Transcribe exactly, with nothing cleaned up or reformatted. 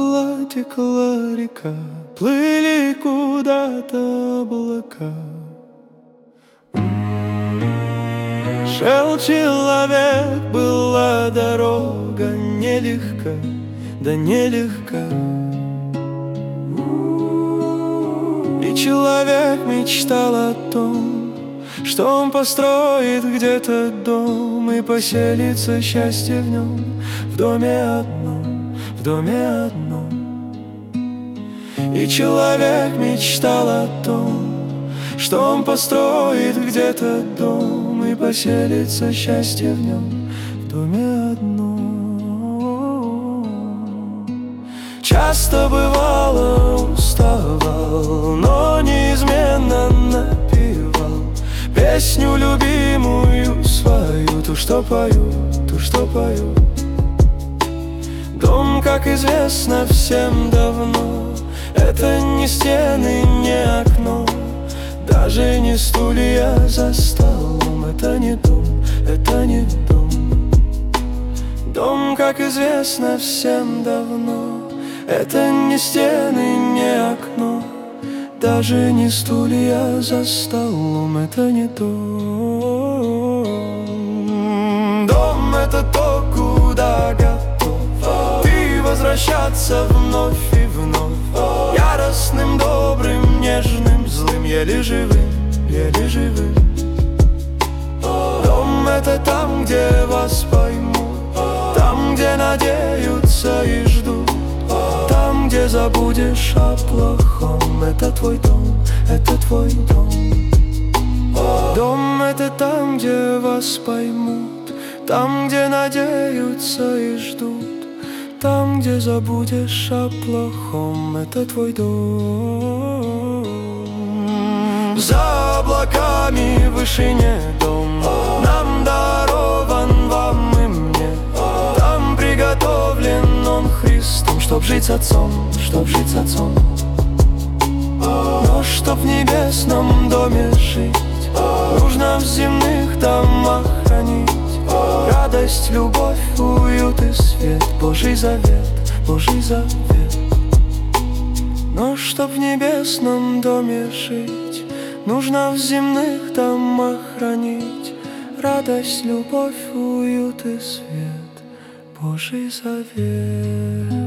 была, текла река, плыли куда-то облака. Шел человек, была дорога нелегка, да нелегка. И человек мечтал о том, что он построит где-то дом и поселится счастье в нем, в доме одном, в доме одном. И человек мечтал о том, что он построит где-то дом и поселится счастье в нем, в доме одном. Часто бывало уставал, но неизменно напевал песню любимую свою, ту, что пою, ту, что пою. Дом, как известно всем давно, это не стены, не окно, даже не стулья за столом. Это не дом, это не дом. Дом, как известно всем давно, это не стены, не окно, даже не стулья за столом. Это не дом. Дом — это то, куда готов ты возвращаться вновь и вновь, яростным, добрым, нежным, злым, еле живым, еле живым. Дом — это там, где вас поймут, там, где надеются и ждут, там, где забудешь о плохом. Это твой дом, это твой дом. Дом — это там, где вас поймут, там, где надеются и ждут, там, где забудешь о плохом. Это твой дом. За облаками в вышине дом нам дарован, вам и мне. Там приготовлен он Христом, чтоб жить с Отцом, чтоб жить с Отцом. Но чтоб в небесном доме жить, нужно в земных домах хранить радость, любовь, уют и свет, Божий завет, Божий завет. Но чтоб в небесном доме жить, нужно в земных домах хранить радость, любовь, уют и свет, Божий завет.